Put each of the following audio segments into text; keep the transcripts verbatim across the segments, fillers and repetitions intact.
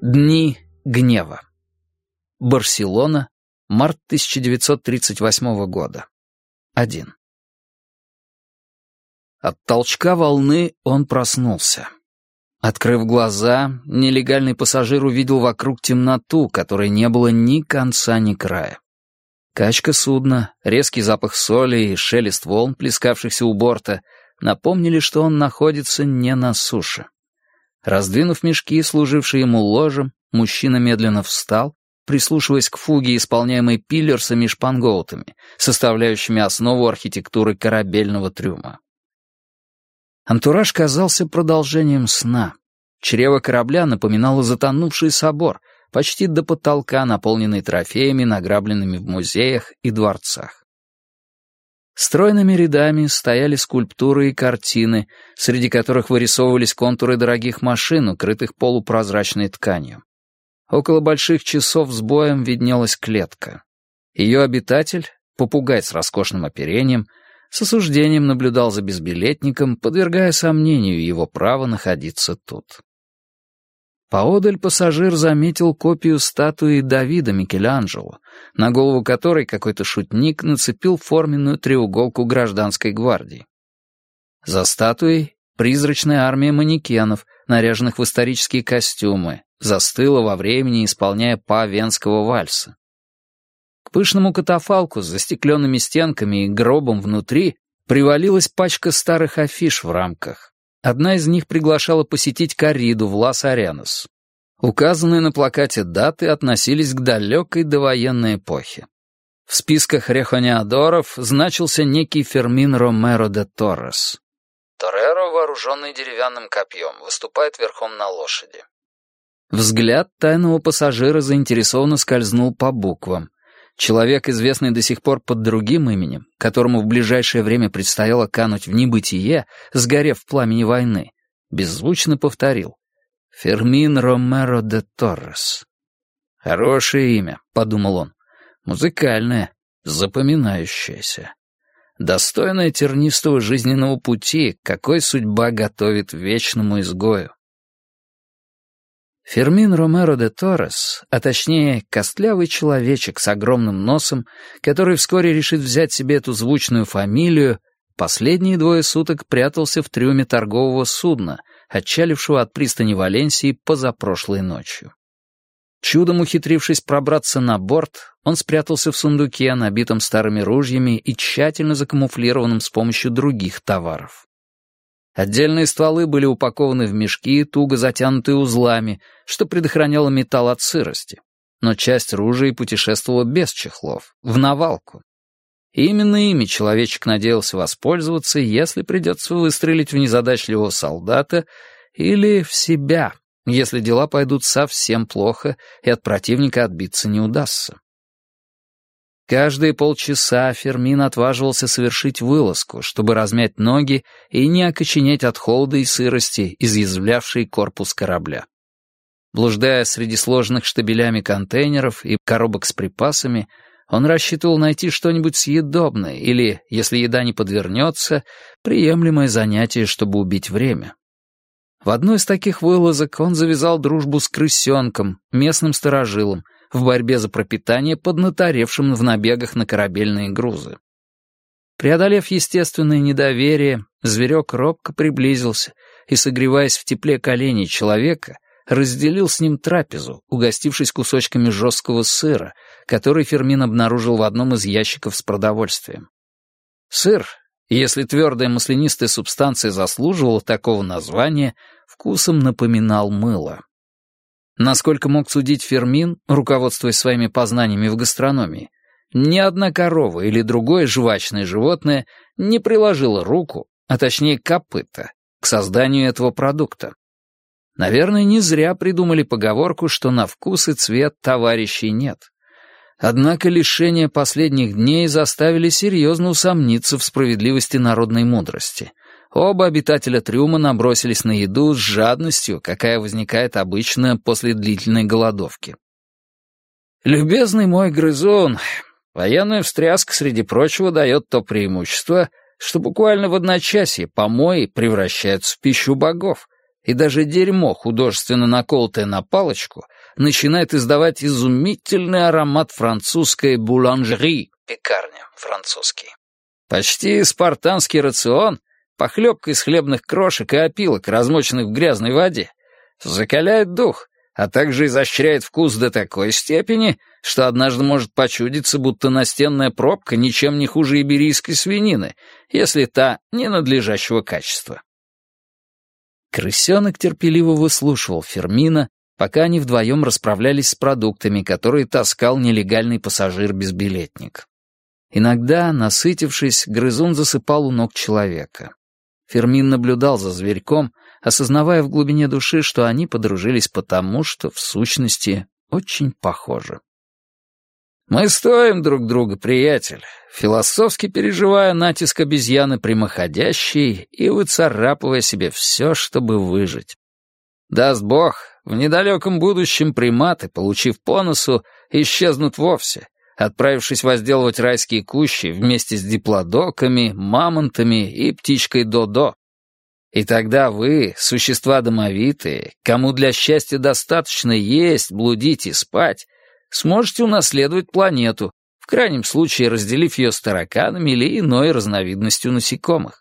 Дни гнева. Барселона, март тысяча девятьсот тридцать восьмого года. один. От толчка волны он проснулся. Открыв глаза, нелегальный пассажир увидел вокруг темноту, которой не было ни конца, ни края. Качка судна, резкий запах соли и шелест волн, плескавшихся у борта, напомнили, что он находится не на суше. Раздвинув мешки, служившие ему ложем, мужчина медленно встал, прислушиваясь к фуге, исполняемой пиллерсами и шпангоутами, составляющими основу архитектуры корабельного трюма. Антураж казался продолжением сна. Чрево корабля напоминало затонувший собор, почти до потолка, наполненный трофеями, награбленными в музеях и дворцах. Стройными рядами стояли скульптуры и картины, среди которых вырисовывались контуры дорогих машин, укрытых полупрозрачной тканью. Около больших часов с боем виднелась клетка. Ее обитатель, попугай с роскошным оперением, с осуждением наблюдал за безбилетником, подвергая сомнению его право находиться тут. Поодаль пассажир заметил копию статуи Давида Микеланджело, на голову которой какой-то шутник нацепил форменную треуголку гражданской гвардии. За статуей призрачная армия манекенов, наряженных в исторические костюмы, застыла во времени, исполняя па венского вальса. К пышному катафалку с застекленными стенками и гробом внутри привалилась пачка старых афиш в рамках. Одна из них приглашала посетить корриду в Лас-Аренас. Указанные на плакате даты относились к далекой довоенной эпохе. В списках рехониадоров значился некий Фермин Ромеро де Торрес. Тореро, вооруженный деревянным копьем, выступает верхом на лошади. Взгляд тайного пассажира заинтересованно скользнул по буквам. Человек, известный до сих пор под другим именем, которому в ближайшее время предстояло кануть в небытие, сгорев в пламени войны, беззвучно повторил: «Фермин Ромеро де Торрес». «Хорошее имя», — подумал он, — «музыкальное, запоминающееся, достойное тернистого жизненного пути, какой судьба готовит вечному изгою». Фермин Ромеро де Торрес, а точнее костлявый человечек с огромным носом, который вскоре решит взять себе эту звучную фамилию, последние двое суток прятался в трюме торгового судна, отчалившего от пристани Валенсии позапрошлой ночью. Чудом ухитрившись пробраться на борт, он спрятался в сундуке, набитом старыми ружьями и тщательно закамуфлированном с помощью других товаров. Отдельные стволы были упакованы в мешки, туго затянутые узлами, что предохраняло металл от сырости. Но часть ружей путешествовала без чехлов, в навалку. И именно ими человечек надеялся воспользоваться, если придется выстрелить в незадачливого солдата или в себя, если дела пойдут совсем плохо и от противника отбиться не удастся. Каждые полчаса Фермин отваживался совершить вылазку, чтобы размять ноги и не окоченеть от холода и сырости, изъязвлявший корпус корабля. Блуждая среди сложенных штабелями контейнеров и коробок с припасами, он рассчитывал найти что-нибудь съедобное или, если еда не подвернется, приемлемое занятие, чтобы убить время. В одной из таких вылазок он завязал дружбу с крысенком, местным старожилом, в борьбе за пропитание, поднаторевшим в набегах на корабельные грузы. Преодолев естественное недоверие, зверек робко приблизился и, согреваясь в тепле коленей человека, разделил с ним трапезу, угостившись кусочками жесткого сыра, который Фермин обнаружил в одном из ящиков с продовольствием. Сыр, если твердая маслянистая субстанция заслуживала такого названия, вкусом напоминал мыло. Насколько мог судить Фермин, руководствуясь своими познаниями в гастрономии, ни одна корова или другое жвачное животное не приложило руку, а точнее копыта, к созданию этого продукта. Наверное, не зря придумали поговорку, что на вкус и цвет товарищей нет. Однако лишения последних дней заставили серьезно усомниться в справедливости народной мудрости. Оба обитателя трюма набросились на еду с жадностью, какая возникает обычно после длительной голодовки. «Любезный мой грызун, военная встряска, среди прочего, дает то преимущество, что буквально в одночасье помои превращаются в пищу богов, и даже дерьмо, художественно наколотое на палочку, начинает издавать изумительный аромат французской буланжери, пекарня французский. Почти спартанский рацион, похлебка из хлебных крошек и опилок, размоченных в грязной воде, закаляет дух, а также изощряет вкус до такой степени, что однажды может почудиться, будто настенная пробка ничем не хуже иберийской свинины, если та не надлежащего качества. Крысенок терпеливо выслушивал Фермина, пока они вдвоем расправлялись с продуктами, которые таскал нелегальный пассажир-безбилетник. Иногда, насытившись, грызун засыпал у ног человека. Фермин наблюдал за зверьком, осознавая в глубине души, что они подружились потому, что, в сущности, очень похожи. «Мы стоим друг друга, приятель», философски переживая натиск обезьяны прямоходящей и выцарапывая себе все, чтобы выжить. Даст Бог, в недалеком будущем приматы, получив по носу, исчезнут вовсе, отправившись возделывать райские кущи вместе с диплодоками, мамонтами и птичкой Додо. И тогда вы, существа домовитые, кому для счастья достаточно есть, блудить и спать, сможете унаследовать планету, в крайнем случае разделив ее с тараканами или иной разновидностью насекомых.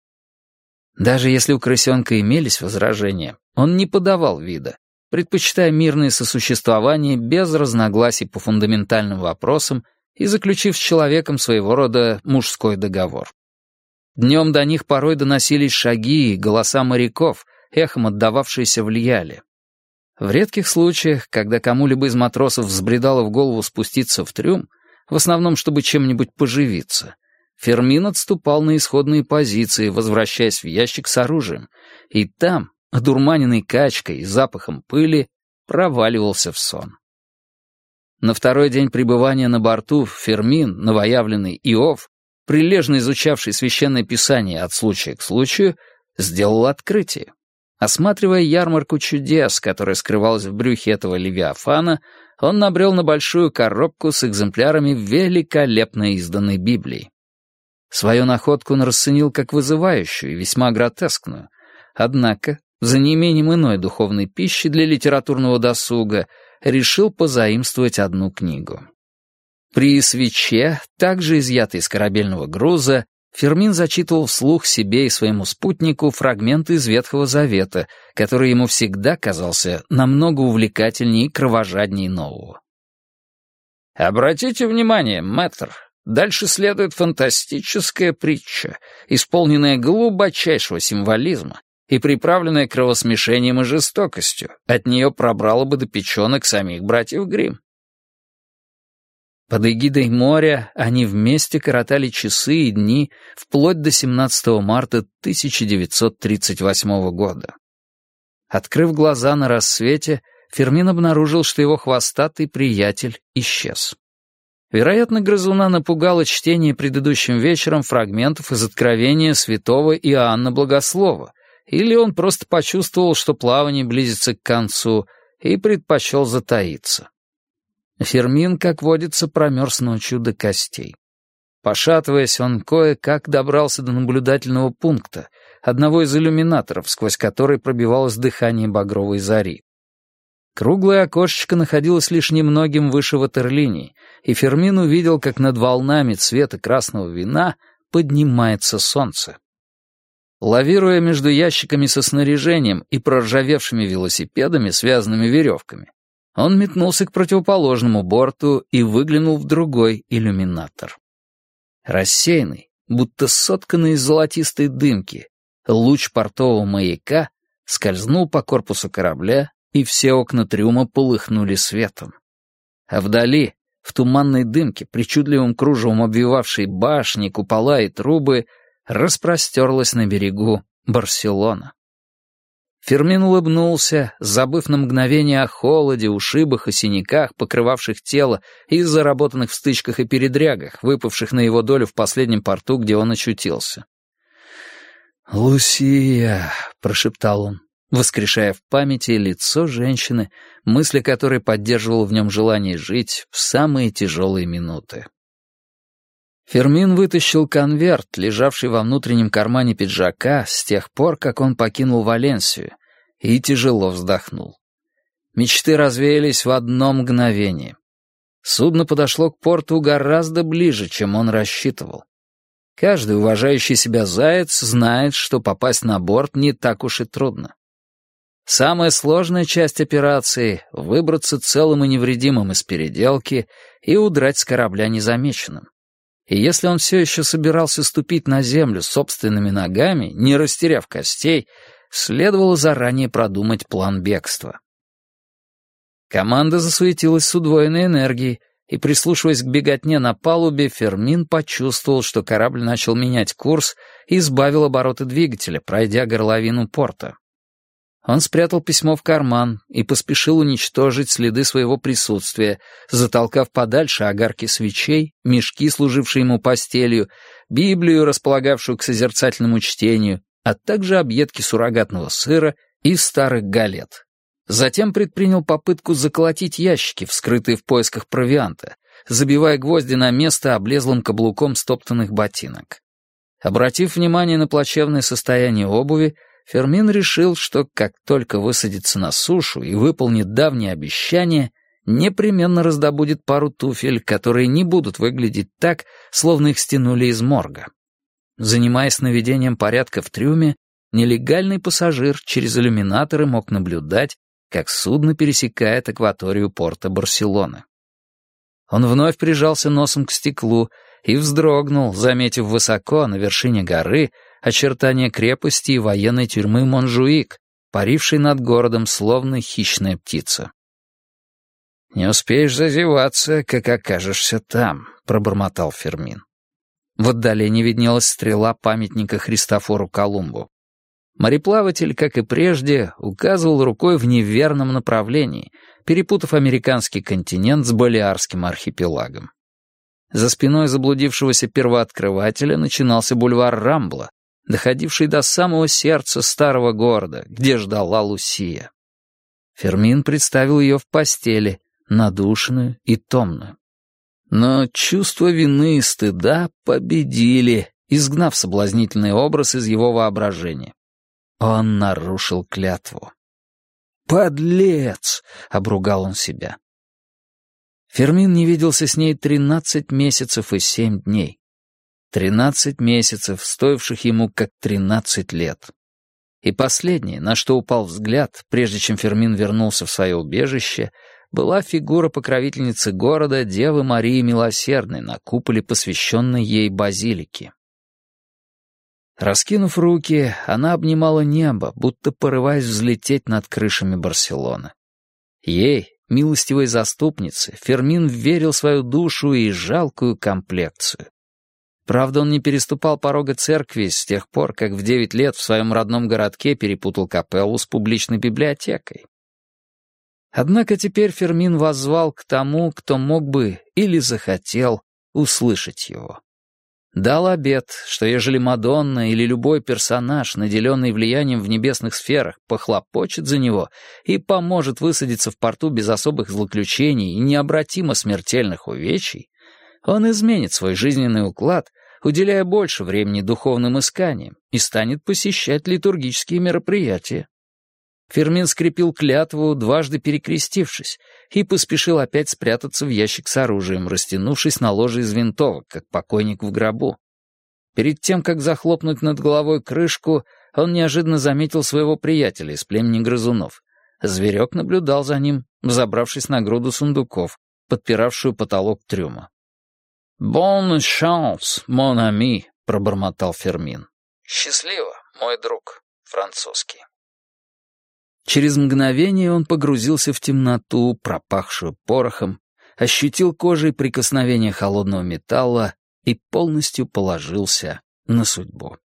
Даже если у крысенка имелись возражения, он не подавал вида, предпочитая мирное сосуществование без разногласий по фундаментальным вопросам и заключив с человеком своего рода мужской договор. Днем до них порой доносились шаги и голоса моряков, эхом отдававшиеся в Льяле. В редких случаях, когда кому-либо из матросов взбредало в голову спуститься в трюм, в основном чтобы чем-нибудь поживиться, Фермин отступал на исходные позиции, возвращаясь в ящик с оружием, и там, одурманенный качкой и запахом пыли, проваливался в сон. На второй день пребывания на борту Фермин, новоявленный Иов, прилежно изучавший священное писание от случая к случаю, сделал открытие. Осматривая ярмарку чудес, которая скрывалась в брюхе этого левиафана, он набрел на большую коробку с экземплярами великолепно изданной Библии. Свою находку он расценил как вызывающую и весьма гротескную, однако, за неимением иной духовной пищи для литературного досуга, решил позаимствовать одну книгу. При свече, также изъятой из корабельного груза, Фермин зачитывал вслух себе и своему спутнику фрагменты из Ветхого Завета, который ему всегда казался намного увлекательнее и кровожаднее нового. «Обратите внимание, мэтр, дальше следует фантастическая притча, исполненная глубочайшего символизма и приправленная кровосмешением и жестокостью. От нее пробрало бы до печенок самих братьев Гримм. Под эгидой моря они вместе коротали часы и дни вплоть до семнадцатого марта тысяча девятьсот тридцать восьмого года. Открыв глаза на рассвете, Фермин обнаружил, что его хвостатый приятель исчез. Вероятно, грызуна напугало чтение предыдущим вечером фрагментов из Откровения святого Иоанна Богослова, или он просто почувствовал, что плавание близится к концу, и предпочел затаиться. Фермин, как водится, промерз ночью до костей. Пошатываясь, он кое-как добрался до наблюдательного пункта, одного из иллюминаторов, сквозь который пробивалось дыхание багровой зари. Круглое окошечко находилось лишь немногим выше ватерлинии, и Фермин увидел, как над волнами цвета красного вина поднимается солнце. Лавируя между ящиками со снаряжением и проржавевшими велосипедами, связанными веревками, он метнулся к противоположному борту и выглянул в другой иллюминатор. Рассеянный, будто сотканный из золотистой дымки, луч портового маяка скользнул по корпусу корабля, и все окна трюма полыхнули светом. А вдали, в туманной дымке, причудливым кружевом обвивавшей башни, купола и трубы, распростерлась на берегу Барселона. Фермин улыбнулся, забыв на мгновение о холоде, ушибах и синяках, покрывавших тело, и заработанных в стычках и передрягах, выпавших на его долю в последнем порту, где он очутился. «Лусия», — прошептал он, воскрешая в памяти лицо женщины, мысли которой поддерживала в нем желание жить в самые тяжелые минуты. Фермин вытащил конверт, лежавший во внутреннем кармане пиджака, с тех пор, как он покинул Валенсию, и тяжело вздохнул. Мечты развеялись в одно мгновение. Судно подошло к порту гораздо ближе, чем он рассчитывал. Каждый уважающий себя заяц знает, что попасть на борт не так уж и трудно. Самая сложная часть операции — выбраться целым и невредимым из переделки и удрать с корабля незамеченным. И если он все еще собирался ступить на землю собственными ногами, не растеряв костей, следовало заранее продумать план бегства. Команда засуетилась с удвоенной энергией, и, прислушиваясь к беготне на палубе, Фермин почувствовал, что корабль начал менять курс и сбавил обороты двигателя, пройдя горловину порта. Он спрятал письмо в карман и поспешил уничтожить следы своего присутствия, затолкав подальше огарки свечей, мешки, служившие ему постелью, Библию, располагавшую к созерцательному чтению, а также объедки суррогатного сыра и старых галет. Затем предпринял попытку заколотить ящики, вскрытые в поисках провианта, забивая гвозди на место облезлым каблуком стоптанных ботинок. Обратив внимание на плачевное состояние обуви, Фермин решил, что как только высадится на сушу и выполнит давнее обещание, непременно раздобудет пару туфель, которые не будут выглядеть так, словно их стянули из морга. Занимаясь наведением порядка в трюме, нелегальный пассажир через иллюминаторы мог наблюдать, как судно пересекает акваторию порта Барселоны. Он вновь прижался носом к стеклу и вздрогнул, заметив высоко, на вершине горы, очертания крепости и военной тюрьмы Монжуик, парившей над городом, словно хищная птица. «Не успеешь зазеваться, как окажешься там», — пробормотал Фермин. В отдалении виднелась стрела памятника Христофору Колумбу. Мореплаватель, как и прежде, указывал рукой в неверном направлении, перепутав американский континент с Балеарским архипелагом. За спиной заблудившегося первооткрывателя начинался бульвар Рамбла, доходивший до самого сердца старого города, где ждала Лусия. Фермин представил ее в постели, надушенную и томную. Но чувство вины и стыда победили, изгнав соблазнительный образ из его воображения. Он нарушил клятву. «Подлец!» — обругал он себя. Фермин не виделся с ней тринадцать месяцев и семь дней. Тринадцать месяцев, стоивших ему как тринадцать лет. И последнее, на что упал взгляд, прежде чем Фермин вернулся в свое убежище, была фигура покровительницы города Девы Марии Милосердной на куполе, посвященной ей базилике. Раскинув руки, она обнимала небо, будто порываясь взлететь над крышами Барселоны. Ей, милостивой заступнице, Фермин вверил свою душу и жалкую комплекцию. Правда, он не переступал порога церкви с тех пор, как в девять лет в своем родном городке перепутал капеллу с публичной библиотекой. Однако теперь Фермин воззвал к тому, кто мог бы или захотел услышать его. Дал обет, что ежели Мадонна или любой персонаж, наделенный влиянием в небесных сферах, похлопочет за него и поможет высадиться в порту без особых злоключений и необратимо смертельных увечий, он изменит свой жизненный уклад, уделяя больше времени духовным исканиям, и станет посещать литургические мероприятия. Фермин скрепил клятву, дважды перекрестившись, и поспешил опять спрятаться в ящик с оружием, растянувшись на ложе из винтовок, как покойник в гробу. Перед тем, как захлопнуть над головой крышку, он неожиданно заметил своего приятеля из племени грызунов. Зверек наблюдал за ним, взобравшись на груду сундуков, подпиравшую потолок трюма. «Bonne chance, mon ami», — пробормотал Фермин. «Счастливо, мой друг», французский. Через мгновение он погрузился в темноту, пропахшую порохом, ощутил кожей прикосновение холодного металла и полностью положился на судьбу.